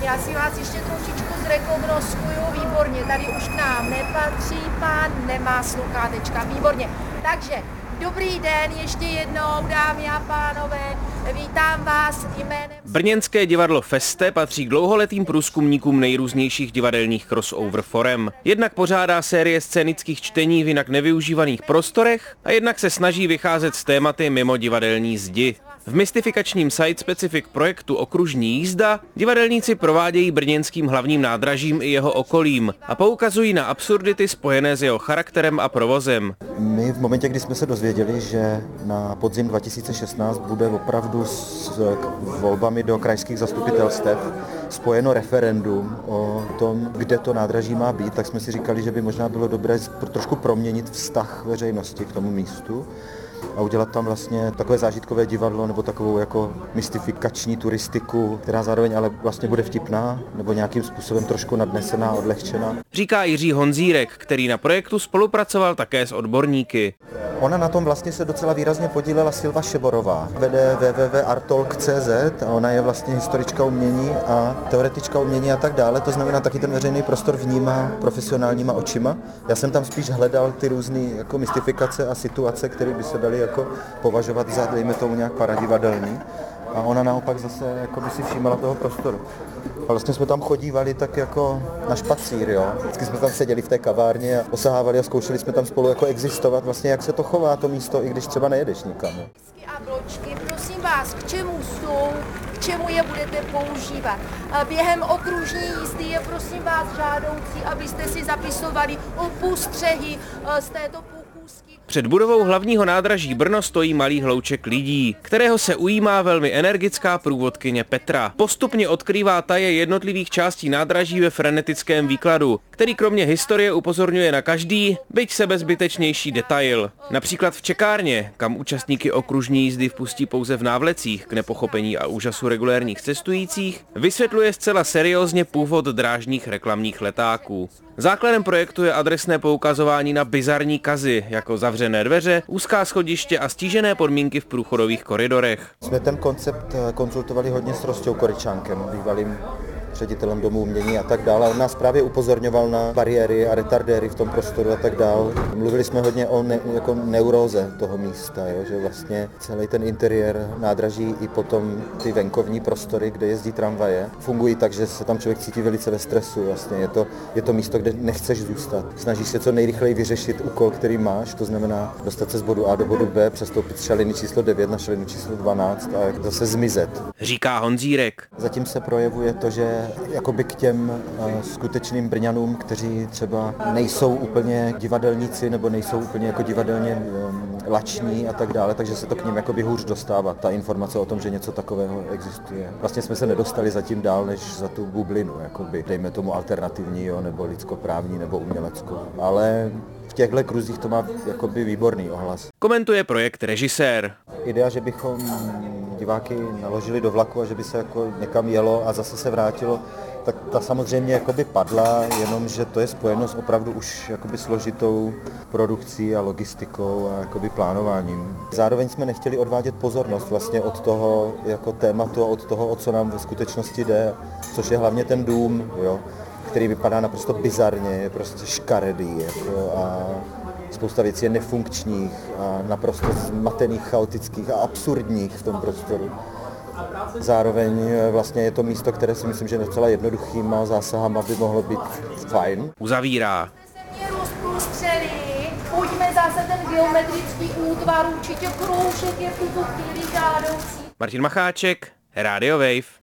Já si vás ještě trošičku zrekognoskuju, výborně, tady už k nám nepatří pán, nemá sluchátečka, výborně. Takže dobrý den ještě jednou, dámy a pánové, vítám vás jménem... Brněnské divadlo Feste patří k dlouholetým průzkumníkům nejrůznějších divadelních crossover forem. Jednak pořádá série scénických čtení v jinak nevyužívaných prostorech a jednak se snaží vycházet s tématy mimo divadelní zdi. V mystifikačním site-specific projektu Okružní jízda divadelníci provádějí brněnským hlavním nádražím i jeho okolím a poukazují na absurdity spojené s jeho charakterem a provozem. My v momentě, kdy jsme se dozvěděli, že na podzim 2016 bude opravdu s volbami do krajských zastupitelstev spojeno referendum o tom, kde to nádraží má být, tak jsme si říkali, že by možná bylo dobré trošku proměnit vztah veřejnosti k tomu místu a udělat tam vlastně takové zážitkové divadlo nebo takovou jako mystifikační turistiku, která zároveň ale vlastně bude vtipná nebo nějakým způsobem trošku nadnesená, odlehčená. Říká Jiří Honzírek, který na projektu spolupracoval také s odborníky. Ona na tom vlastně se docela výrazně podílela Silva Šeborová. Vede www.artolk.cz a ona je vlastně historička umění a teoretička umění a tak dále. To znamená, taky ten veřejný prostor vnímá profesionálníma očima. Já jsem tam spíš hledal ty různé jako mystifikace a situace, které by se daly jako považovat za, dejme tomu, nějak paradivadelný. A ona naopak zase jako by si všímala toho prostoru. A vlastně jsme tam chodívali tak jako na špacír, jo. Vždycky jsme tam seděli v té kavárně a osahávali a zkoušeli jsme tam spolu jako existovat, vlastně jak se to chová to místo, i když třeba nejedeš nikam. A bločky, prosím vás, k čemu jsou, k čemu je budete používat. Během okružní jízdy je prosím vás žádoucí, abyste si zapisovali postřehy z této pochůzky. Před budovou hlavního nádraží Brno stojí malý hlouček lidí, kterého se ujímá velmi energická průvodkyně Petra. Postupně odkrývá taje jednotlivých částí nádraží ve frenetickém výkladu, který kromě historie upozorňuje na každý, byť sebezbytečnější detail. Například v čekárně, kam účastníky okružní jízdy vpustí pouze v návlecích k nepochopení a úžasu regulérních cestujících, vysvětluje zcela seriózně původ drážních reklamních letáků. Základem projektu je adresné poukazování na bizarní kazy, jako zavřené dveře, úzká schodiště a stížené podmínky v průchodových koridorech. Jsme ten koncept konzultovali hodně s Rostou Koryčánkem, bývalým ředitelem Domu umění a tak dále. On nás právě upozorňoval na bariéry a retardéry v tom prostoru a tak dále. Mluvili jsme hodně o jako neuróze toho místa, jo? Že vlastně celý ten interiér nádraží i potom ty venkovní prostory, kde jezdí tramvaje, fungují tak, že se tam člověk cítí velice ve stresu. Vlastně je to místo, kde nechceš zůstat. Snažíš se co nejrychleji vyřešit úkol, který máš, to znamená dostat se z bodu A do bodu B, přestoupit z šaliny číslo 9 na šalinu číslo 12 a zase zmizet. Říká Honzírek. Zatím se projevuje to, že jakoby k těm skutečným Brňanům, kteří třeba nejsou úplně divadelníci nebo nejsou úplně jako divadelně lační a tak dále, takže se to k ním jakoby hůř dostává, ta informace o tom, že něco takového existuje. Vlastně jsme se nedostali zatím dál, než za tu bublinu, jakoby, dejme tomu alternativní, jo, nebo lidskoprávní, nebo uměleckou. Ale v těchto kruzích to má jakoby výborný ohlas. Komentuje projekt režisér. Idea, že bychom diváky naložili do vlaku a že by se jako někam jelo a zase se vrátilo, tak ta samozřejmě jakoby padla, jenomže to je spojeno s opravdu už jakoby složitou produkcí a logistikou a jakoby plánováním. Zároveň jsme nechtěli odvádět pozornost vlastně od toho jako tématu a od toho, o co nám ve skutečnosti jde, což je hlavně ten dům, jo, který vypadá naprosto bizarně, je prostě škaredý jako a spousta věcí je nefunkčních a naprosto zmatených, chaotických a absurdních v tom prostoru. Zároveň vlastně je to místo, které si myslím, že docela jednoduchýma zásahama by mohlo být fajn. Uzavírá. Pojďme zase ten geometrický útvar, určitě kroužek je v tuto chvíli žádoucí. Martin Macháček, Radio Wave.